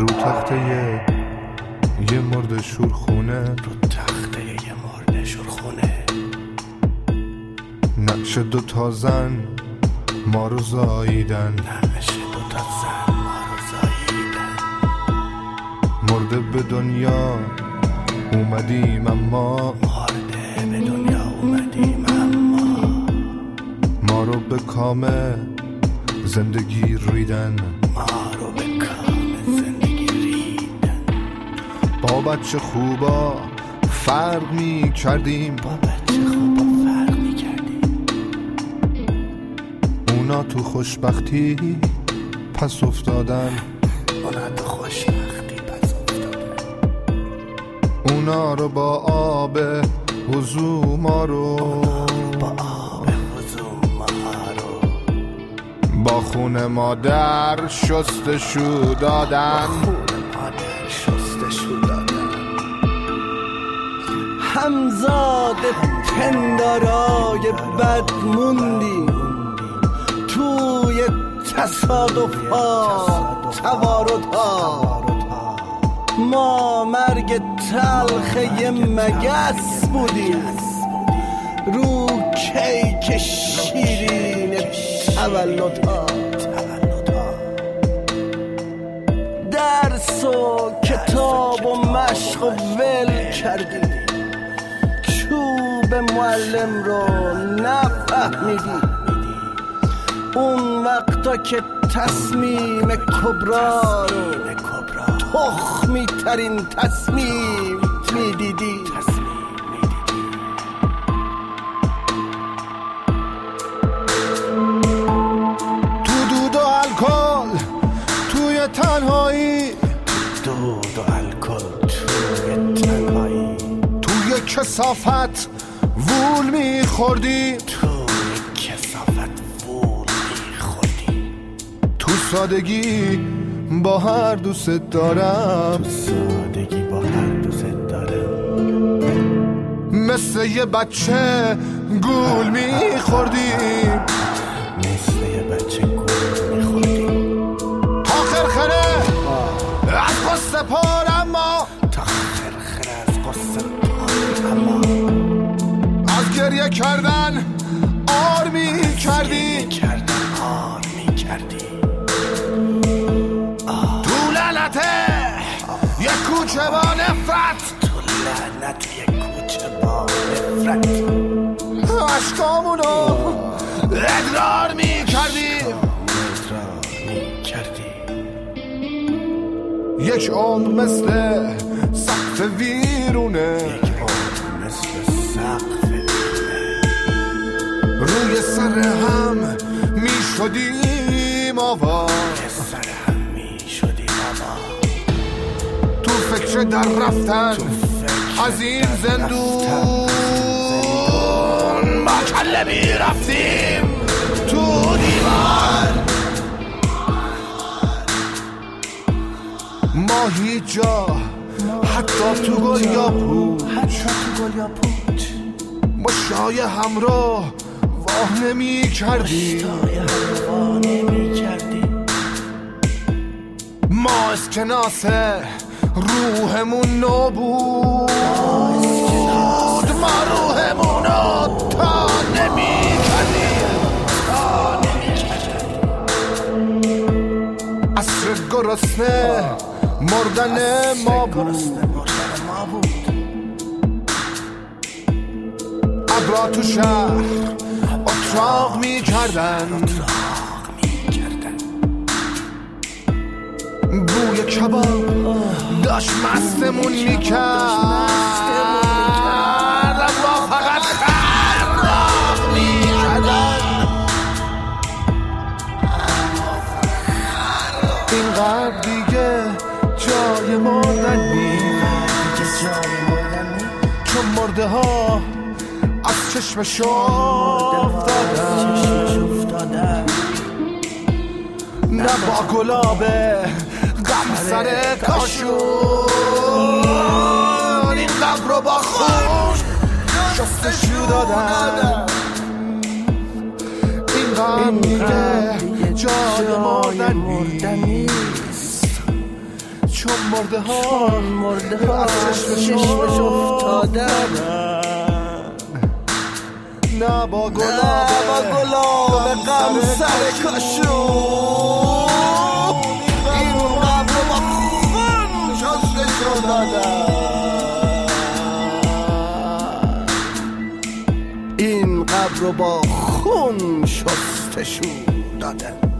رو تخته یه مرد شورخونه، رو تخته یه مرد شورخونه، نقش دوتا زن ما رو زاییدن، نقش دوتا زن ما رو زاییدن. مرده به دنیا اومدیم اما، مرده به دنیا اومدیم اما، ما رو به کام زندگی ریدن، ما رو به کام زندگی ریدن. با بچه خوبا فرق می کردیم، با بچه خوبا فرق می کردیم. اونا تو خوشبختی پس افتادن، اونا تو خوشبختی پس افتادن. اونا رو با آب وضو ما رو، با آب وضو ما رو، با خون مادر شستشو دادن، خون مادر شستشو دادن. همزاد پندارای بد موندیم توی تصادف ها، توارد ها. ما مرگ تلخه مگس بودیم رو کیک شیرین تولد ها. درس و کتاب و مشق و ول کردیم، چوب معلم رو نفهمیدیم. اون وقتا که تصمیم کبرا رو تخمی ترین تصمیم میدیدی. تو دود و الکل توی تنهایی، دود و الکل توی تنهایی، توی کثافت وول میخوردی، توی کثافت وول میخوردی. تو سادگی با هر دوست دارم، تو سادگی با هر دوست دارم. مثل یه بچه گول میخوردی، مثل یه بچه گول میخوردی. تا خرخره از قصه پر، اما تا خرخره از قصه پر، اما از گریه کردن آر میکردی، آر میکردی. تو لعنت یک کوچه با نفرت، تو لعنت یک کوچه با نفرت. عشقامونو ادرار میکردی، یک عمر مثل سقف ویرونه، مثل سقف روی سر هم میشدیم آوا، سر هم میشدیم آوا. تو فکر در رفتن از این زندون، با کله میرفتیم تو دیوار. ما هیچ جا حتی تو گل یا پوچ مشتای همراه واه نمی کردی، ما اسکناس روحمون نبود، ما روحمونو تا نمی کردیم. عصر گرسنه مردن ما بود، ابرا تو شهر اتراق می کردن، بوی کباب داشت مستمون می کرد، اما فقط خراب می کردن. اینقدر دیگه جای مردن نیست، چون مرده ها از چشمش افتادن، نه با گلابه غم سر کاشون، این غم رو با خون شستشو دادن. این غم دیگه جای مردن نیست، چون مرده ها از چشمش افتادن، نه با گلاب غم سر کاشون این قبر با خون شستشو دادن، این قبر با خون شستشو دادن.